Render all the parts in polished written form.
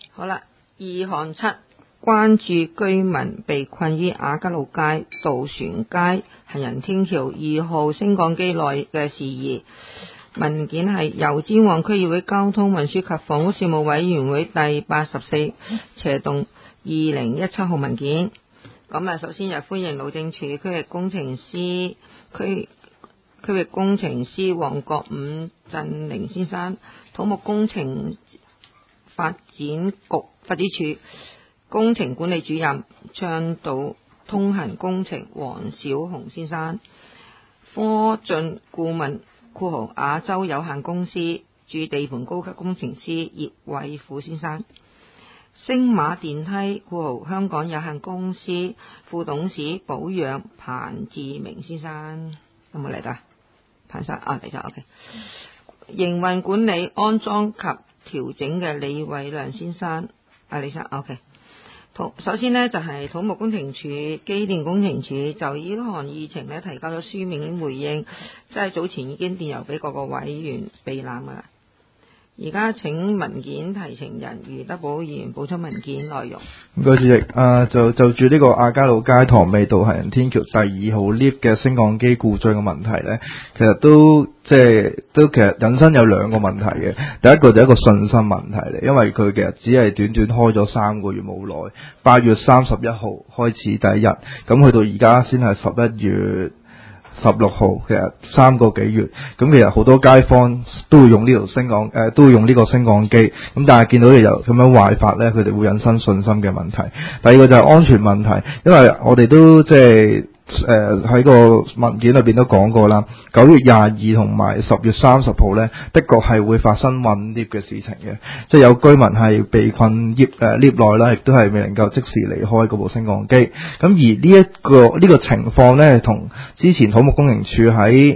好啦，2項7關注居民被困於亞皆老街、渡船街行人天橋2號升降機內嘅事宜。文件係由尖旺區議會交通運輸及房屋事務委員會第84/2017號文件。咁首先就歡迎路政署區域工程師黃國五振寧先生、土木工程發展處工程管理主任倡導通行工程黃小雄先生、科進顧問亞洲有限公司駐地盤高級工程師葉偉富先生、星馬電梯香港有限公司副董事保養彭志明先生。有冇嚟到？彭生嚟咗 OK。營運管理安裝及調整嘅李偉亮先生，李生 OK。首先呢，就係土木工程署、機電工程署就呢項議程呢提交咗書面回應，即係早前已經電郵俾各個委員備覽噶啦。而家請文件提呈人余德寶議員補充文件內容。 唔該主席，就住呢個亞皆老街塘尾道行人天橋第2號 lift 嘅升降機故障嘅問題呢，其實都其實引申有2個問題嘅。第一個就係一個信心問題嚟，因為佢其實只係短開咗3個月冇耐，8月31號開始第一日，咁去到而家先係11月16號，其實3個幾月，咁其實好多街坊都會用呢條都會用呢個升降機，咁但係見到你又咁樣壞法呢，佢哋會引申信心嘅問題。第二個就係安全問題，因為我哋都喺個文件裏邊都講過啦，9月22同埋10月30號呢，的確係會發生困 lift 嘅事情嘅，即係有居民係被困 lift 內啦，亦都係未能夠即時離開嗰部升降機。咁而呢個情況呢，同之前土木工程署喺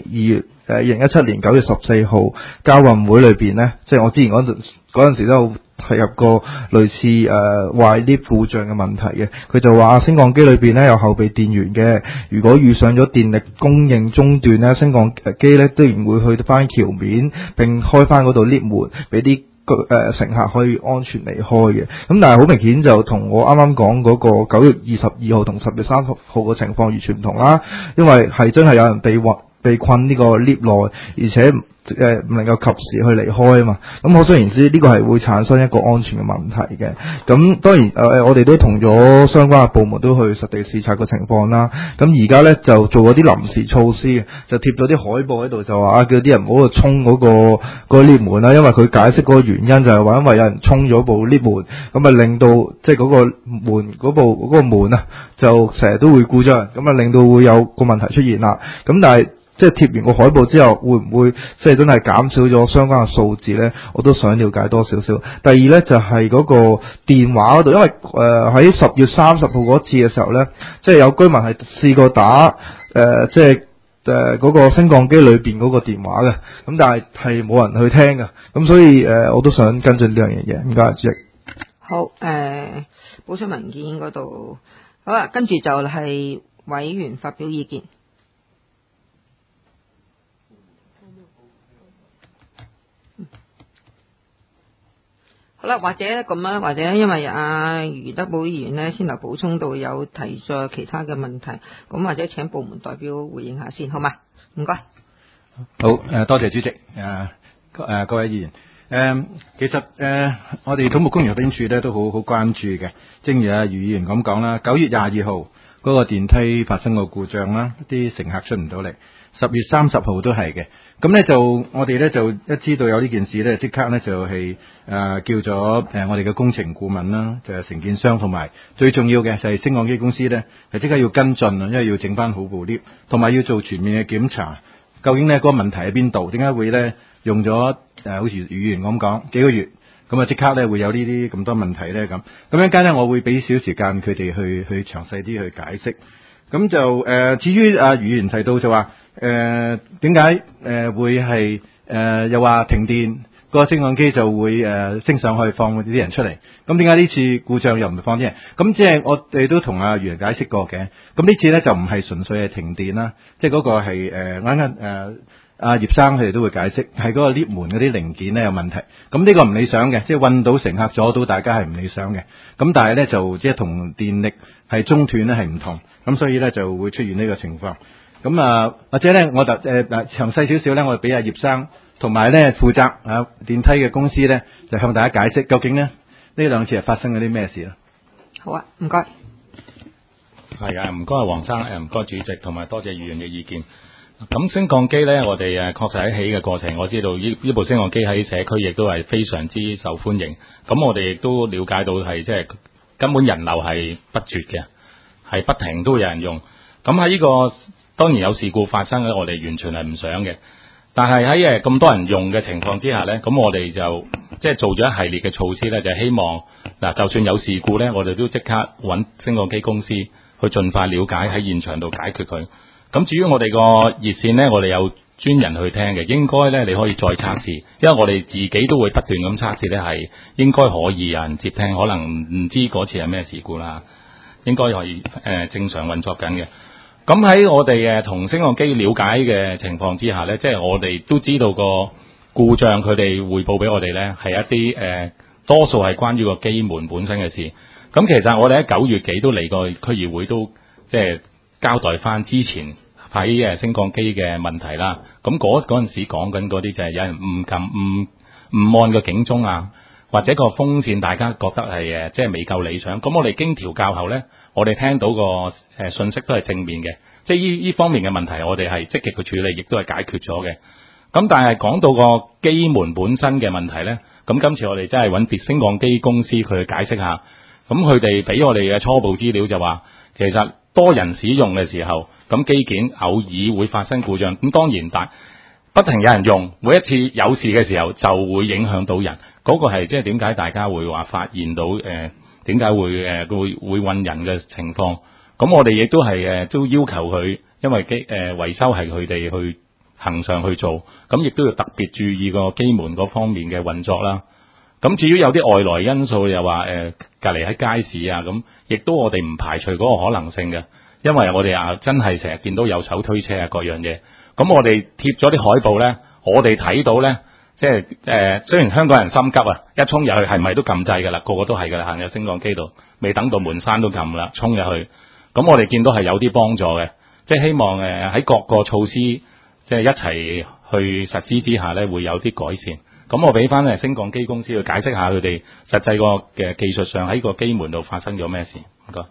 2017年9月14號交運會裏邊呢，即係我之前嗰陣時都有提入過類似壞 lift 故障嘅問題嘅。佢就話升降機裏邊呢有後備電源嘅，如果遇上咗電力供應中斷呢，升降機呢都然會去翻橋面並開翻嗰度 lift 門俾啲乘客可以安全離開嘅。咁但係好明顯就同我啱啱講嗰個9月22號同10月30號嘅情況完全唔同啦，因為係真係有人被困呢個 lift 內，而且唔能夠及時去離開啊嘛。咁可想而知，呢個係會產生一個安全嘅問題嘅。咁當然我哋都同咗相關嘅部門都去實地視察個情況啦。咁而家呢，就做嗰啲臨時措施，就貼咗啲海報喺度，就話叫啲人唔好去衝嗰個 lift 門啦。因為佢解釋嗰個原因就係話，因為有人衝咗部 lift 門，咁啊令到即係嗰個門嗰個門啊，就成日都會故障，咁啊令到會有個問題出現啦。咁但係即係貼完個海報之後，會唔會即係真係減少咗相關嘅數字呢？我都想了解多少少。第二呢，就係嗰個電話嗰度，因為喺10月30號嗰次嘅時候呢，即係有居民係試過打嗰個升降機裏邊嗰個電話嘅，咁但係冇人去聽嘅，咁所以我都想跟進呢樣嘢嘅。唔該，主席。 好，補充文件嗰度好啦，跟住就係委員發表意見。好啦，或者咁樣，或者因為余德寶議員呢先頭補充到有提出其他嘅問題，咁或者請部門代表回應下先，好嘛？唔該。 好，多謝主席，各位議員。其實我哋土木工程發展署咧都好關注嘅，正如余議員咁講啦，9月22號嗰個電梯發生個故障啦，啲乘客出唔到嚟。10月30號都係嘅，咁咧就我哋咧就一知道有呢件事咧，即刻咧就係叫咗我哋嘅工程顧問啦，就係承建商，同埋最重要嘅就係升降機公司咧，係即刻要跟進啊，因為要整翻好部 lift， 同埋要做全面嘅檢查，究竟咧嗰個問題喺邊度？點解會咧用咗好似余議員咁講幾個月，咁啊即刻咧會有呢啲咁多問題咧咁？咁一陣間咧我會俾少時間佢哋去詳細啲去解釋。咁就至於余議員提到就話點解會係又話停電，個升降機就會升上去放啲人出嚟，咁點解呢次故障又唔放啲人？咁即係我哋都同余議員解釋過嘅。咁呢次咧就唔係純粹係停電啦，即係嗰個係啱啱阿葉生佢哋都會解釋，係嗰個 lift 門嗰啲零件咧有問題。咁呢個唔理想嘅，即係運到乘客阻到大家係唔理想嘅。咁但係咧就即係同電力係中斷咧係唔同，咁所以咧就會出現呢個情況。咁啊或者咧我就詳細少少咧，我俾阿葉生同埋咧負責電梯嘅公司咧，就向大家解釋究竟咧呢兩次係發生咗啲咩事啦。 好啊，唔該。 係啊，唔該黃生，唔該主席，同埋多謝議員嘅意見。咁升降機呢，我哋確實喺起嘅過程，我知道呢部升降機喺社區亦都係非常之受歡迎。咁我哋亦都了解到係即係根本人流係不絕嘅，係不停都有人用。咁喺呢個當然有事故發生咧，我哋完全係唔想嘅。但係喺咁多人用嘅情況之下呢，咁我哋就即係做咗一系列嘅措施呢，就希望嗱，就算有事故呢，我哋都即刻揾升降機公司去盡快了解喺現場度解決佢。咁至於我哋個熱線呢，我哋有專人去聽嘅，應該呢，你可以再測試，因為我哋自己都會不斷咁測試呢，係應該可以有人接聽，可能唔知嗰次係咩事故啦，應該可以正常運作緊嘅。咁喺我哋同升降機了解嘅情況之下呢，即係我哋都知道個故障，佢哋匯報俾我哋呢，係一啲多數係關於個機門本身嘅事。咁其實我哋喺9月幾都嚟過區議會，都即係交代翻之前喺升降機嘅問題啦。咁嗰陣時講緊嗰啲就係有人唔按個警鐘啊，或者個風扇大家覺得係即係未夠理想。咁我哋經調校後呢，我哋聽到個信息都係正面嘅，即係呢方面嘅問題我哋係積極去處理，亦都係解決咗嘅。咁但係講到個機門本身嘅問題呢，咁今次我哋真係揾別升降機公司佢去解釋下。咁佢哋俾我哋嘅初步資料就話，其實多人使用嘅時候，咁機件偶爾會發生故障。咁當然不停有人用，每一次有事嘅時候就會影響到人。嗰個係即係點解大家會話發現到點解會困人嘅情況。咁我哋亦都係都要求佢，因為維修係佢哋去恆常去做，咁亦都要特別注意個機門嗰方面嘅運作啦。咁至於有啲外來因素，又話隔離喺街市啊，咁亦都我哋唔排除嗰個可能性嘅，因為我哋真係成日見到有手推車啊各樣嘢。咁我哋貼咗啲海報呢，我哋睇到呢，即係雖然香港人心急啊，一衝入去係咪都撳掣㗎啦，個個都係㗎啦，行入升降機度，未等到門閂都撳啦，衝入去。咁我哋見到係有啲幫助嘅，即係希望喺各個措施即係一齊去實施之下呢，會有啲改善。咁我俾翻升降機公司去解釋下佢哋實際個嘅技術上喺個機門度發生咗咩事。唔該。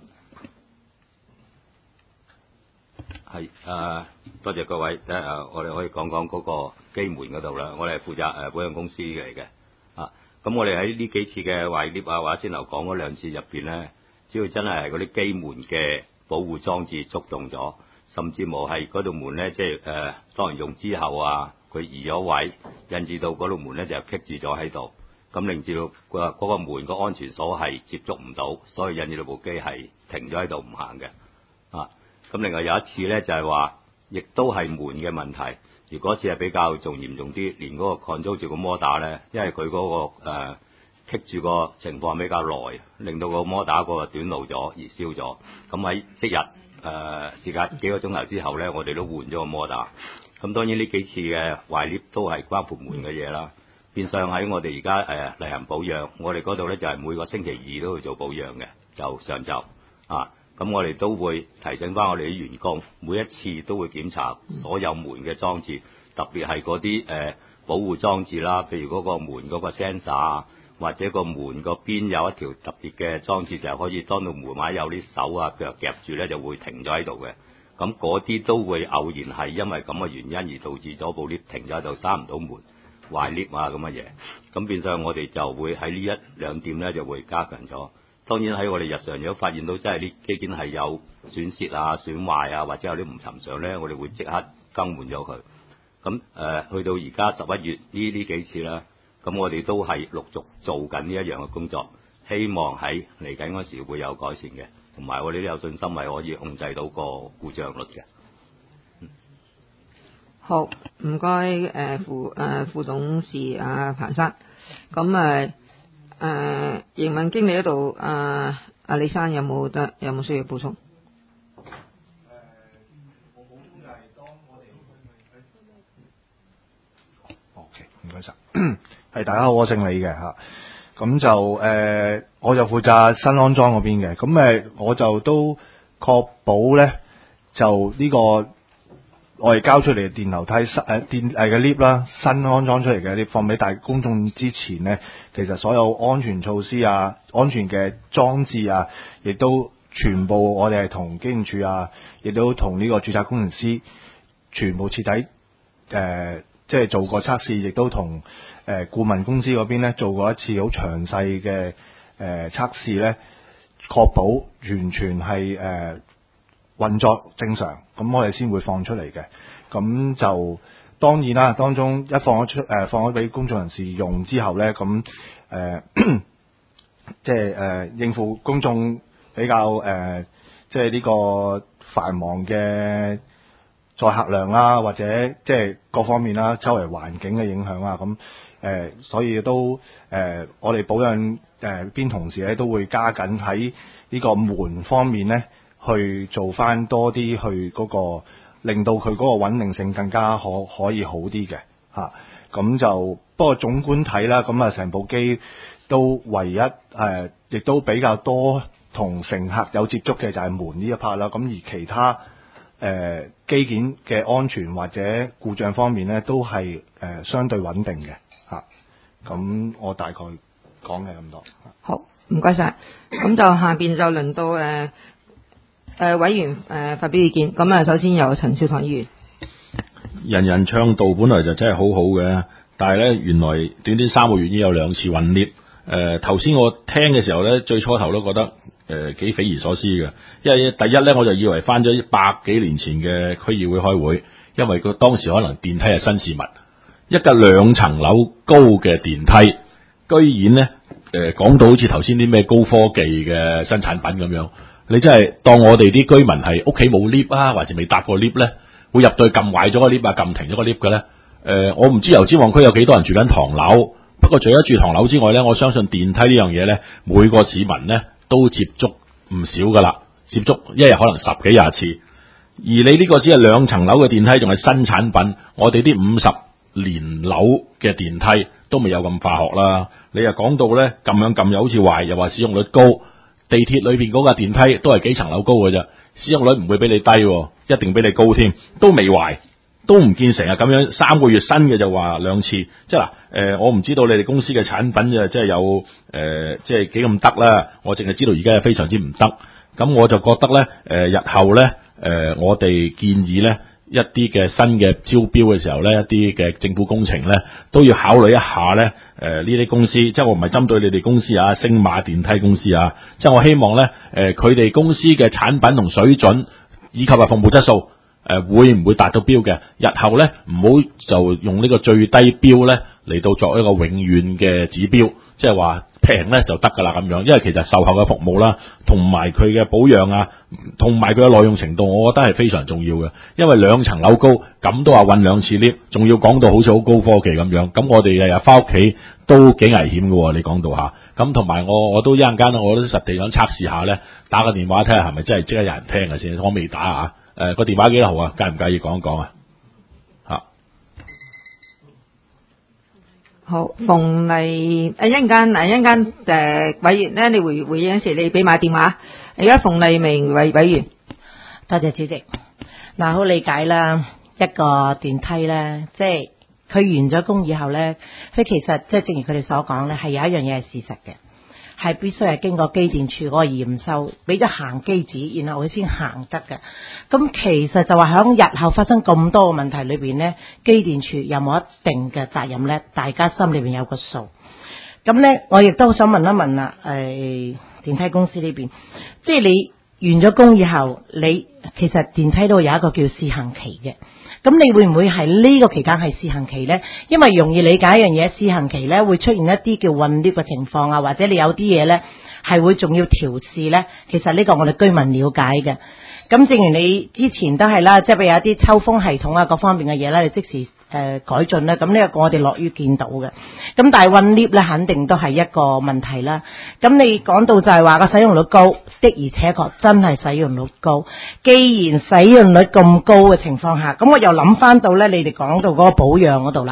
係多謝各位。我哋可以講講嗰個機門嗰度啦。我哋係負責保養公司嚟嘅。咁我哋喺呢幾次嘅壞 lift 或者先頭講嗰2次入邊咧，只要真係嗰啲機門嘅保護裝置觸動咗，甚至冇係嗰道門咧，即係當人用之後佢移咗位，引致到嗰道門咧就棘住咗喺度，咁令至到嗰個門個安全鎖係接觸唔到，所以引致到部機係停咗喺度唔行嘅。咁另外有一次咧就係話，亦都係門嘅問題。如果次係比較仲嚴重啲，連嗰個 control 住個摩打咧，因為佢嗰個棘住個情況比較耐，令到個摩打個短路咗而燒咗。咁喺即日時間幾個鐘頭之後咧，我哋都換咗個摩打。咁當然呢幾次嘅壞 lift 都係關乎門嘅嘢啦。變相喺我哋而家例行保養，我哋嗰度咧就係每個星期2都去做保養嘅，就上晝咁我哋都會提醒翻我哋啲員工，每一次都會檢查所有門嘅裝置，特別係嗰啲保護裝置啦，譬如嗰個門嗰個 sensor 啊，或者個門個邊有一條特別嘅裝置，就係可以當到門位有啲手啊腳夾住咧，就會停咗喺度嘅。咁嗰啲都會偶然係因為咁嘅原因而導致咗部 lift 停咗喺度，閂唔到門，壞 lift 啊咁嘅嘢。咁變相我哋就會喺呢1-2點咧就會加強咗。當然喺我哋日常如果發現到真係啲機件係有損蝕啊、損壞啊，或者有啲唔尋常咧，我哋會即刻更換咗佢。咁去到而家11月呢幾次啦，咁我哋都係陸續做緊呢一樣嘅工作，希望喺嚟緊嗰時會有改善嘅，同埋我哋都有信心係可以控制到個故障率嘅。 好，唔該副董事彭生。咁營運經理嗰度阿李生有冇需要補充？ 我補充就係當我哋該晒。係大家好，我姓李嘅嚇。咁就我就負責新安裝嗰邊嘅。咁我就都確保咧，就呢個我哋交出嚟嘅電樓梯電嘅 lift 啦，新安裝出嚟嘅 lift 放俾大公眾之前咧，其實所有安全措施啊、安全嘅裝置啊，亦都全部我哋係同機電署啊，亦都同呢個註冊工程師全部徹底即係做過測試，亦都同顧問公司嗰邊咧做過一次好詳細嘅測試咧，確保完全係運作正常，咁我哋先會放出嚟嘅。咁就當然啦，當中一放咗俾公眾人士用之後咧，咁即係應付公眾比較即係呢個繁忙嘅載客量啦，或者即係各方面啦，周圍環境嘅影響啊，咁所以都我哋保養邊同事咧都會加緊喺呢個門方面咧去做翻多啲，去嗰個令到佢嗰個穩定性更加可以好啲嘅嚇。咁就不過總觀睇啦，咁成部機都唯一亦都比較多同乘客有接觸嘅就係門呢一 part 啦。咁而其他機件嘅安全或者故障方面咧，都係相對穩定嘅嚇。咁我大概講嘅咁多。 好，唔該晒。咁就下邊就輪到委員發表意見。咁首先由陳兆棠議員。 人人倡導本來就真係好好嘅，但係咧原來短短3個月已經有2次混 lift。頭先我聽嘅時候咧，最初頭都覺得幾匪夷所思嘅，因為第一咧我就以為翻咗100幾年前嘅區議會開會，因為佢當時可能電梯係新事物，一架2層樓高嘅電梯，居然咧講到好似頭先啲咩高科技嘅新產品咁樣，你真係當我哋啲居民係屋企冇 lift 啊，或者未搭過 lift 咧，會入到去撳壞咗個 lift 啊，撳停咗個 lift 嘅咧？我唔知油尖旺區有幾多人住緊唐樓。不過除咗住唐樓之外咧，我相信電梯呢樣嘢咧，每個市民咧都接觸唔少噶啦，接觸一日可能10幾20次。而你呢個只係2層樓嘅電梯，仲係新產品，我哋啲50年樓嘅電梯都未有咁化學啦。你又講到咧咁樣撳又好似壞，又話使用率高，地鐵裏邊嗰架電梯都係幾層樓高嘅啫，使用率唔會比你低，一定比你高添，都未壞。都唔見成日咁樣3個月新嘅就話2次，即係嗱我唔知道你哋公司嘅產品即係有即係幾咁得啦，我淨係知道而家係非常之唔得。咁我就覺得咧日後咧我哋建議咧一啲嘅新嘅招標嘅時候咧，一啲嘅政府工程咧都要考慮一下咧呢啲公司，即係我唔係針對你哋公司啊，星馬電梯公司啊，即係我希望咧佢哋公司嘅產品同水準以及服務質素。會唔會達到標嘅？日後咧唔好就用呢個最低標咧嚟到作一個永遠嘅指標，即係話平咧就得噶啦咁樣。因為其實售後嘅服務啦，同埋佢嘅保養啊，同埋佢嘅耐用程度，我覺得係非常重要嘅。因為2層樓高，咁都話運2次 lift，仲要講到好似好高科技咁樣，咁我哋日日翻屋企都幾危險嘅。你講到下，咁同埋我都一陣間我都實地想測試下咧，打個電話睇下係咪真係即刻有人聽嘅先。我未打啊。個電話幾多號啊？介唔介意講一講啊？吓， 好，馮麗一陣間委員咧，你回應時你俾埋電話。而家馮麗明委員， 多謝主席。嗱，好理解啦，一個電梯咧，即係佢完咗工以後咧，佢其實即係正如佢哋所講咧，係有一樣嘢係事實嘅。係必須係經過機電處嗰個驗收，俾咗行機紙，然後佢先行得嘅。咁其實就話響日後發生咁多嘅問題裏邊呢，機電處有冇一定嘅責任呢？大家心裏邊有個數。咁呢，我亦都想問一問啦，電梯公司呢邊，即係你完咗工以後，你其實電梯都有一個叫試行期嘅。咁你會唔會係呢個期間係試行期呢？因為容易理解一樣嘢，試行期呢會出現一啲叫混 lift 嘅情況啊，或者你有啲嘢呢係會仲要調試呢。其實呢個我哋居民了解嘅。咁正如你之前都係啦，即係譬如有一啲抽風系統啊，各方面嘅嘢啦，你即時改進啦。咁呢個我哋樂於見到嘅。咁但係混 lift 咧，肯定都係一個問題啦。咁你講到就係話個使用率高，的而且確真係使用率高。既然使用率咁高嘅情況下，咁我又諗翻到咧，你哋講到嗰個保養嗰度啦。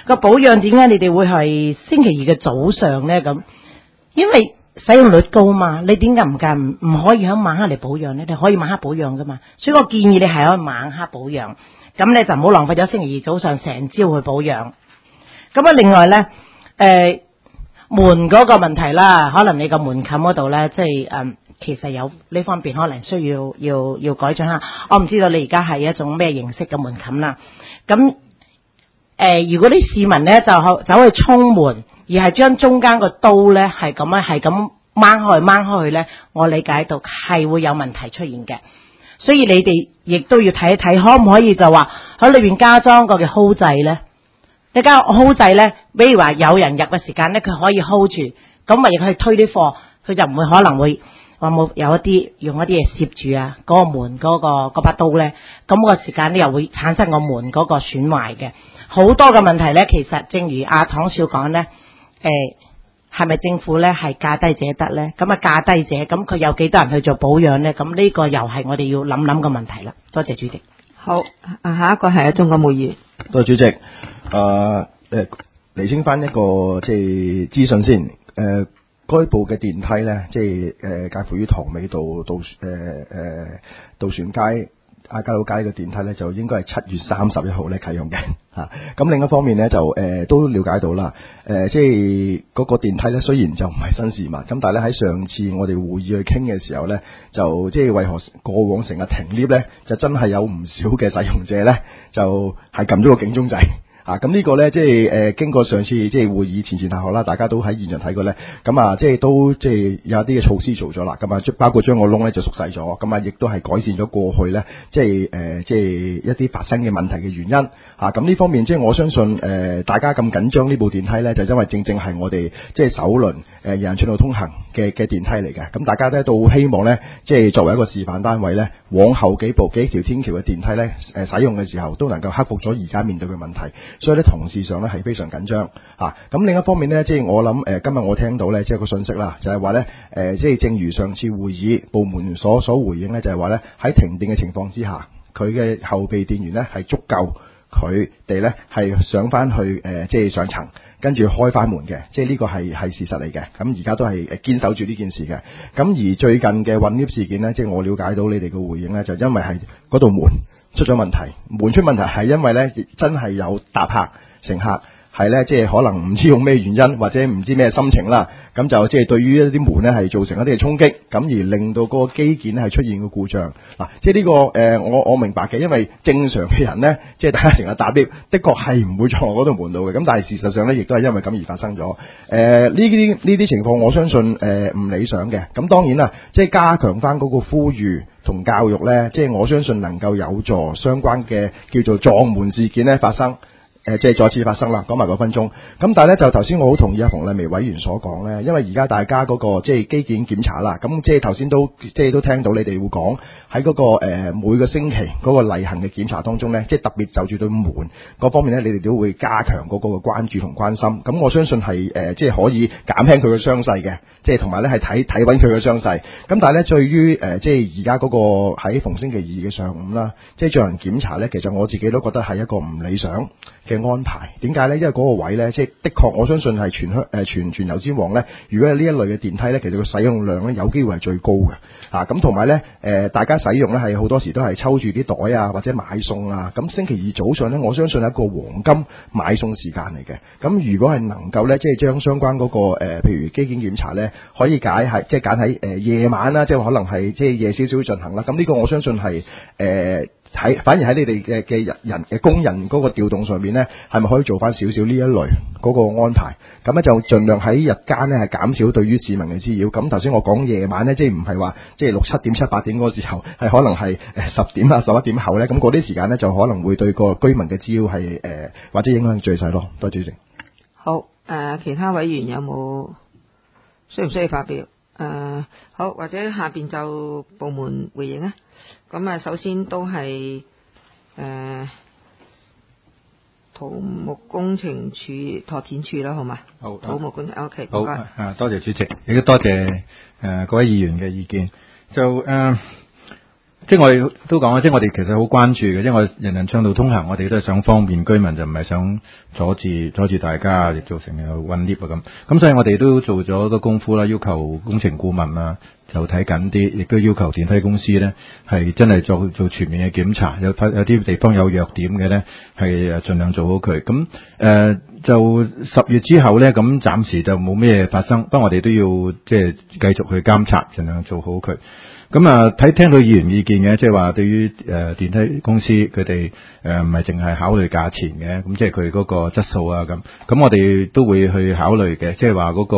個保養點解你哋會係星期二嘅早上咧？咁因為使用率高嘛，你點解唔可以喺晚黑嚟保養咧？你可以晚黑保養噶嘛，所以我建議你係可以晚黑保養，咁你就唔好浪費咗星期二早上成朝去保養。咁啊，另外咧，門嗰個問題啦，可能你個門冚嗰度咧，即係其實有呢方面可能需要改進下。我唔知道你而家係一種咩形式嘅門冚啦。咁如果啲市民咧就走去沖門，而係將中間個刀咧係咁掹開去咧，我理解到係會有問題出現嘅。所以你哋亦都要睇一睇，可唔可以就話喺裏邊加裝個嘅 hold 掣咧？你加 hold 掣咧，比如話有人入嘅時間咧，佢可以 hold 住，咁咪去推啲貨，佢就唔會可能會話冇有一啲用一啲嘢攝住啊，嗰個門嗰把刀咧，咁個時間咧又會產生個門嗰個損壞嘅。好多嘅問題咧，其實正如阿唐少講咧，係咪政府咧係價低者得咧？咁啊價低者，咁佢有幾多人去做保養咧？咁呢個又係我哋要諗嘅問題啦。多謝主席。 好，下一個係鍾國梅議員。 多謝主席。釐清翻一個即係資訊先。該部嘅電梯咧，即係介乎於塘尾道渡船街亞皆老街嘅電梯咧，就應該係7月31號咧啟用嘅嚇。咁另一方面咧，就都了解到啦。即係嗰個電梯咧，雖然就唔係新事物，咁但係咧喺上次我哋會議去傾嘅時候咧，就即係為何過往成日停 lift 咧，就真係有唔少嘅使用者咧，就係撳咗個警鐘掣。咁呢個咧，即係經過上次即係會議前後啦，大家都喺現場睇過咧，咁啊，即係都即係有一啲嘅措施做咗啦，咁啊，包括將個窿咧就縮細咗，咁啊，亦都係改善咗過去咧，即係一啲發生嘅問題嘅原因咁呢方面即係我相信大家咁緊張呢部電梯咧，就因為正係我哋即係首輪人人暢道通行嘅電梯嚟嘅，咁大家咧都希望咧，即係作為一個示範單位咧，往後幾條天橋嘅電梯咧使用嘅時候都能夠克服咗而家面對嘅問題。所以咧，同事上咧係非常緊張咁另一方面咧，即係我諗今日我聽到咧，即係個信息啦，就係話咧即係正如上次會議部門所回應咧，就係話咧喺停電嘅情況之下，佢嘅後備電源咧係足夠，佢哋咧係上翻去即係上層，跟住開翻門嘅，即係呢個係事實嚟嘅。咁而家都係堅守住呢件事嘅。咁而最近嘅混 lift 事件咧，即係我了解到你哋嘅回應咧，就因為係嗰道門出咗問題，門出問題係因為咧真係有搭客乘客係咧，即係可能唔知用咩原因或者唔知咩心情啦，咁就即係對於一啲門咧係造成一啲嘅衝擊，咁而令到嗰個機件係出現個故障嗱，即係呢個我明白嘅，因為正常嘅人咧，即係大家成日搭 lift，的確係唔會撞嗰道門度嘅，咁但係事實上咧，亦都係因為咁而發生咗呢啲情況，我相信唔理想嘅。咁當然啦，即係加強翻嗰個呼籲同教育咧，即係我相信能夠有助相關嘅叫做撞門事件咧發生。即係再次發生啦，講埋嗰分鐘。咁但係咧，就頭先我好同意阿馮麗薇委員所講咧，因為而家大家嗰個即係機件檢查啦，咁即係頭先都聽到你哋會講喺嗰個每個星期嗰個例行嘅檢查當中咧，即係特別就住對門嗰方面咧，你哋都會加強嗰個關注同關心。咁我相信係即係可以減輕佢嘅傷勢嘅，即係同埋咧係睇穩佢嘅傷勢。咁但係咧，對於即係而家嗰個喺逢星期二嘅上午啦，即係進行檢查咧，其實我自己都覺得係一個唔理想嘅安排。點解咧？因為嗰個位咧，即係的確我相信係全油尖旺咧，如果係呢一類嘅電梯咧，其實個使用量咧有機會係最高嘅。咁同埋咧大家使用咧係好多時都係抽住啲袋啊，或者買餸啊。咁星期二早上咧，我相信係一個黃金買餸時間嚟嘅。咁如果係能夠咧，即係將相關嗰個譬如機件檢查咧，可以揀喺夜晚啦，即係可能係即係夜少少進行啦。咁呢個我相信係反而喺你哋嘅人嘅工人嗰個調動上面咧，係咪可以做翻少少呢一類嗰個安排？咁咧就盡量喺日間咧係減少對於市民嘅滋擾。咁頭先我講夜晚咧，即係唔係話即係6、7點、7、8點嗰個時候，係可能係10點啊、11點後咧。咁嗰啲時間咧就可能會對個居民嘅滋擾係或者影響最細咯。多謝主席。 好，其他委員有冇需唔需要發表？好，或者下邊就部門回應啊。咁首先都係土木工程署拓展處啦，好嘛？好，土木工程 OK， 好，多謝主席，亦都多謝各位議員嘅意見。就即係我哋都講啦，即係我哋其實好關注嘅，因為人人暢道通行，我哋都係想方便居民，就唔係想阻住大家，亦造成有混 lift 啊咁。咁所以我哋都做咗好多功夫啦，要求工程顧問啊就睇緊啲，亦都要求電梯公司咧係真係做全面嘅檢查，有啲地方有弱點嘅咧係盡量做好佢。咁就10月之後咧，咁暫時就冇咩發生，不過我哋都要即係繼續去監察，盡量做好佢。咁啊，聽到議員意見嘅，即係話對於電梯公司佢哋唔係淨係考慮價錢嘅，咁即係佢嗰個質素啊咁我哋都會去考慮嘅，即係話嗰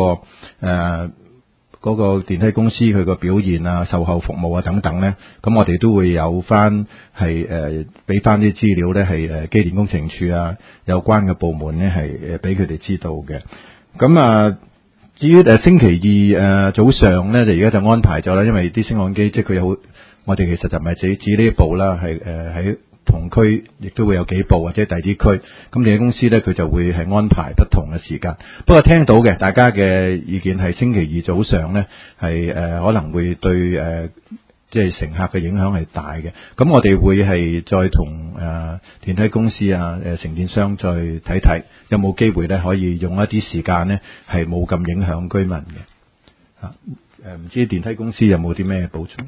個電梯公司佢個表現啊、售後服務啊等等咧，咁我哋都會有翻係俾翻啲資料咧，係機電工程署啊有關嘅部門咧係俾佢哋知道嘅。咁啊。至於星期二早上咧，就而家就安排咗啦，因為啲升降機即係佢有，我哋其實就唔係指呢一部啦，係喺同區亦都會有幾部或者第二啲區，咁電梯公司咧佢就會係安排不同嘅時間。不過聽到嘅大家嘅意見係星期二早上咧係可能會對即係乘客嘅影響係大嘅，咁我哋會係再同電梯公司啊、承建商再睇睇，有冇機會咧可以用一啲時間咧係冇咁影響居民嘅。唔知電梯公司有冇啲咩補充？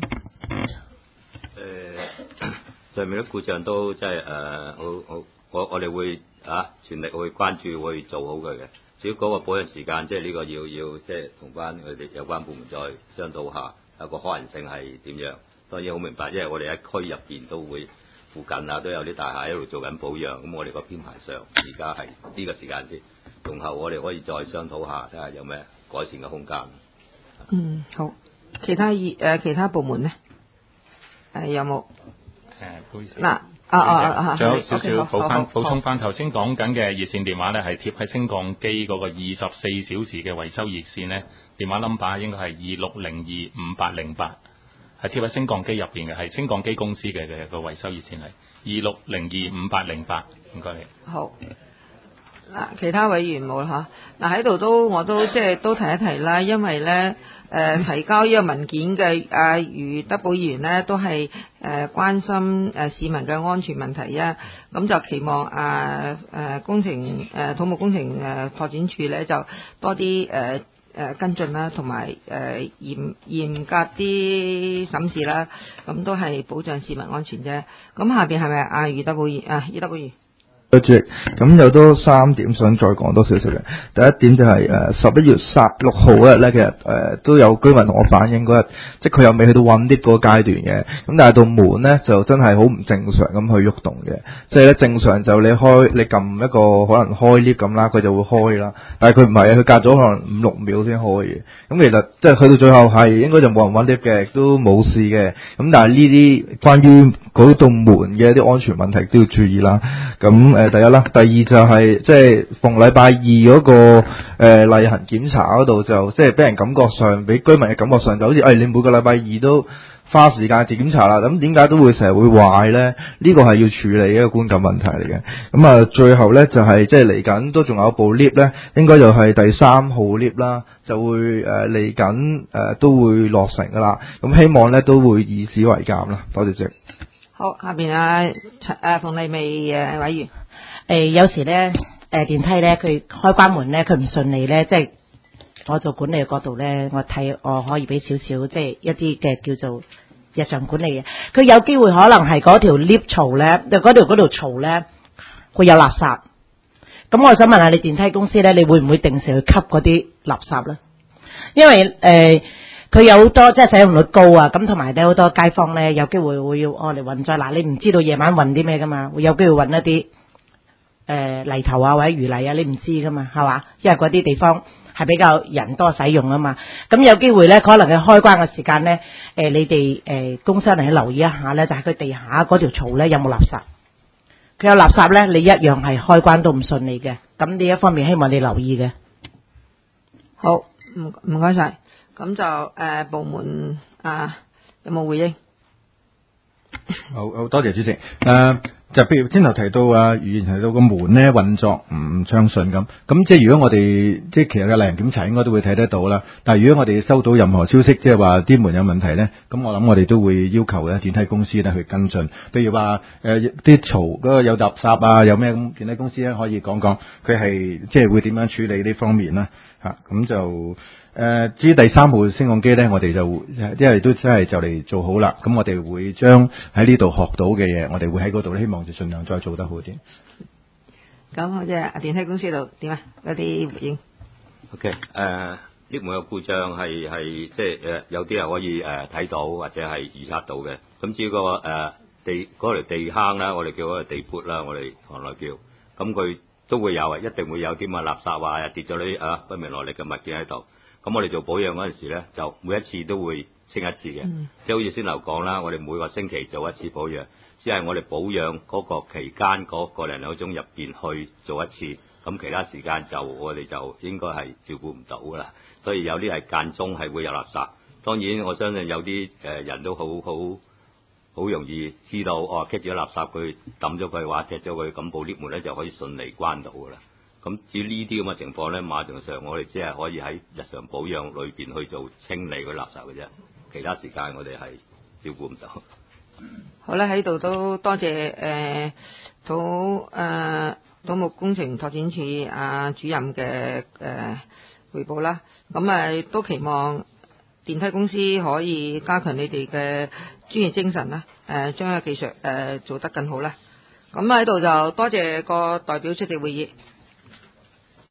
上面啲故障都即係我哋會全力去關注，會做好佢嘅。至於嗰個保養時間，即係呢個要即係同翻佢哋有關部門再商討下。有個可能性係點樣？當然好明白，因為我哋喺區入邊都會附近都有啲大廈一路做緊保養，咁我哋個編排上而家係呢個時間先，容後我哋可以再商討下，睇下有咩改善嘅空間。 好。其他部門咧有冇？嗱仲有少少補充翻頭先講緊嘅熱線電話咧，係貼喺升降機嗰個24小時嘅維修熱線咧。電話 number 應該係26025808，係貼喺升降機入邊嘅，係升降機公司嘅個維修熱線係26025808，唔該你。 好。嗱，其他委員冇啦嚇。嗱喺度我都即係都提一提啦，因為咧提交呢個文件嘅余德寶議員咧都係關心市民嘅安全問題啊，咁就期望土木工程拓展處咧就多啲跟進啦，同埋嚴格啲審視啦，咁都係保障市民安全啫。咁下邊係咪余德寶議員？ 主席，咁有多3點想再講多少少嘅。第一點就係11月6號嗰日咧，其實都有居民同我反映嗰日，即係佢又未去到混 lift 嗰個階段嘅，咁但係道門咧就真係好唔正常咁去喐動嘅，即係咧正常就你撳一個可能開 lift 咁啦，佢就會開啦，但係佢唔係啊，佢隔咗可能5-6秒先開嘅，咁其實即係去到最後係應該就冇人混 lift 嘅，亦都冇事嘅，咁但係呢啲關於嗰道門嘅一啲安全問題都要注意啦，咁第一啦，第二就係即係逢禮拜二嗰個例行檢查嗰度就即係俾人感覺上，俾居民嘅感覺上就好似你每個禮拜二都花時間去檢查啦，咁點解都會成日會壞咧？呢個係要處理一個觀感問題嚟嘅。咁最後咧就係即係嚟緊都仲有部 lift 咧，應該就係第3號 lift 啦，就會嚟緊都會落成噶啦。咁希望咧都會以史為鑑啦。多謝主席。 好，下邊馮麗薇委員。 有時咧電梯咧佢開關門咧佢唔順利咧，即係我做管理嘅角度咧，我可以俾少少即係一啲嘅叫做日常管理嘅。佢有機會可能係嗰條 lift 槽咧，嗰條槽咧會有垃圾。咁我想問下你電梯公司咧，你會唔會定時去吸嗰啲垃圾咧？因為佢有好多即係使用率高啊，咁同埋咧好多街坊咧有機會會要嚟運載。嗱，你唔知道夜晚運啲咩噶嘛，會有機會運一啲泥頭啊或者魚泥啊，你唔知噶嘛，係嘛？因為嗰啲地方係比較人多使用啊嘛。咁有機會咧，可能佢開關嘅時間咧，你哋公司嚟去留意一下咧，就係佢地下嗰條槽咧有冇垃圾。佢有垃圾咧，你一樣係開關都唔順利嘅。咁呢一方面希望你留意嘅。 好，唔該晒。咁就部門有冇回應？ 好多謝主席。 就譬如先頭提到啊，語言提到個門咧運作唔暢順咁即係如果我哋即係其實嘅例行檢查應該都會睇得到啦。但係如果我哋收到任何消息，即係話啲門有問題咧，咁我諗我哋都會要求咧電梯公司咧去跟進。譬如話啲嘈嗰個有垃圾啊，有咩咁電梯公司咧可以講講佢係即係會點樣處理呢方面啦嚇。咁就至於第3號升降機咧，我哋就因為都真係就嚟做好啦，咁我哋會將喺呢度學到嘅嘢，我哋會喺嗰度希望就盡量再做得好啲。 咁好似電梯公司度點啊？嗰啲回應。 OK， lift 門嘅故障係即係有啲係可以睇到或者係預測到嘅。咁至於個地嗰條地坑啦，我哋叫嗰個地盤啦，我哋行內叫，咁佢都會有一定會有啲乜垃圾啊跌咗啲不明來歷嘅物件喺度。咁我哋做保養嗰陣時咧，就每一次都會清一次嘅，即係好似先頭講啦，我哋每個星期做一次保養，只係我哋保養嗰個期間嗰個零兩個鐘入邊去做一次，咁其他時間就我哋就應該係照顧唔到噶啦。所以有啲係間中係會有垃圾，當然我相信有啲人都好容易知道棘住咗垃圾，佢抌咗佢嘅話，踢咗佢，咁部 lift 門咧就可以順利關到噶啦。咁至於呢啲咁嘅情況咧，馬上上我哋只係可以喺日常保養裏邊去做清理嗰啲垃圾嘅啫，其他時間我哋係照顧唔到。 好啦，喺度都多謝土木工程拓展署主任嘅彙報啦。咁都期望電梯公司可以加強你哋嘅專業精神啦，將個技術做得更好啦。咁喺度就多謝個代表出席會議。